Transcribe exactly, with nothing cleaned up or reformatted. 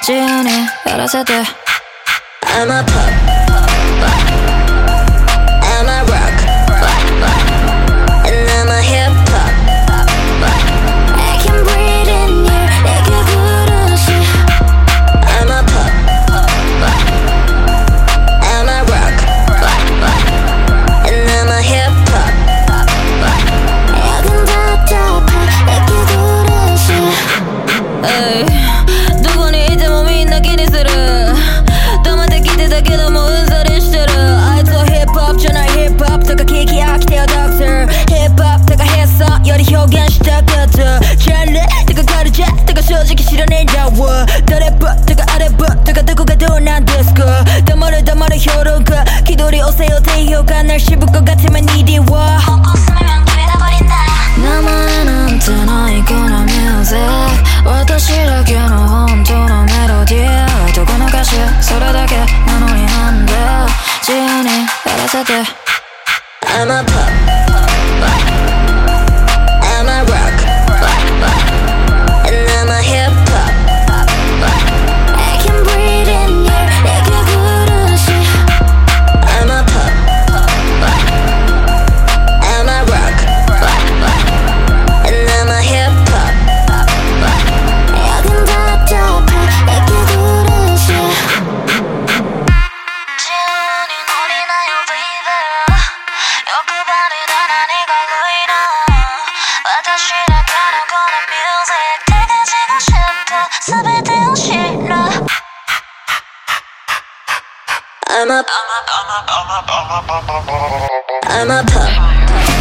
自由にやらせて I'm a pop I'm a rock And I'm a hip hop I can breathe in here 내 곁으로시 I'm a pop I'm a rock And I'm a hip hop 여긴 답답해 내 곁으로시 에이 누구니 이제 몸이 나気にする黙って聞いてたけどもうんざりしてるあいつはヒップホップじゃないヒップホップとか聞き飽きてよドクターヒップホップとかヘッサンより表現したかったジャンルとかカルチャーとか正直知らねえんだわ誰ばとかあればとかどこがどうなんですか黙れ黙れ評論家気取り押せよ低評価なる渋子がてめにではここ住めば決めたばりんだ名前なんてないこのミュージック私だけの本当のメロディーどこの歌詞それだけなのになんで自由にやらせて I'm a pop I'm a rock And I'm a hip hop I can breathe in here 내 곁으로시 I'm a pop I'm a rock And I'm a hip hop 여긴 답답해 내 곁으로시 지연이 노리나요 baby欲張りだ何がいいの私だけのこのミュージック手がしが知った全てを知る I'm a I'm a I'm a I'm a I'm a I'm a pop